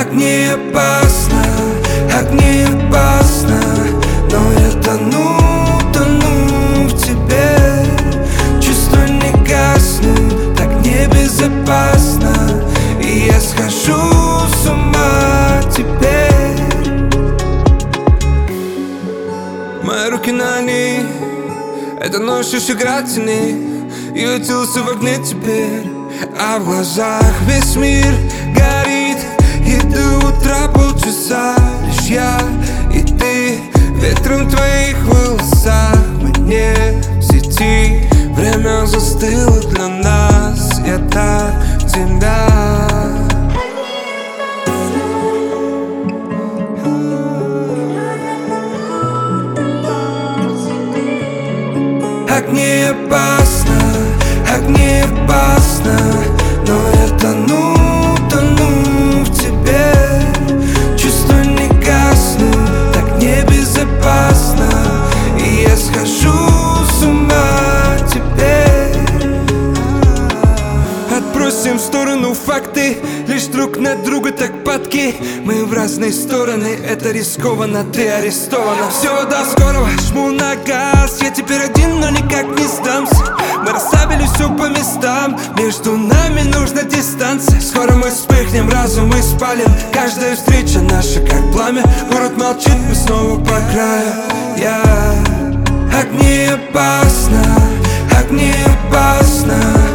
Огни опасно, огни опасно, но я тону в тебе. Чувства не гаснут, так небезопасно, и я схожу с ума теперь. Мои руки на ней, эта ночь лишь игра теней, и утился в огне теперь, а в глазах весь мир горит. И до утра полчаса лишь я и ты, ветром в твоих волосах. Мы не в сети, время застыло для нас. Я так тебя. Огни опасно, огни опасно, но я тону в тебе. Чувства не гаснут, так небезопасно, и я схожу с ума теперь. Отбросим в сторону факты, лишь друг на друга так падки. Мы в разные стороны, это рискованно, ты арестована. Все, до скорого, жму на газ. Я теперь один, но никак не сдамся. Мы расставили все по местам, между нами нужна дистанция. Скоро мы вспыхнем, разум мы спалим. Каждая встреча наша как пламя. Город молчит, мы снова по краю. Огни опасно, огни опасно,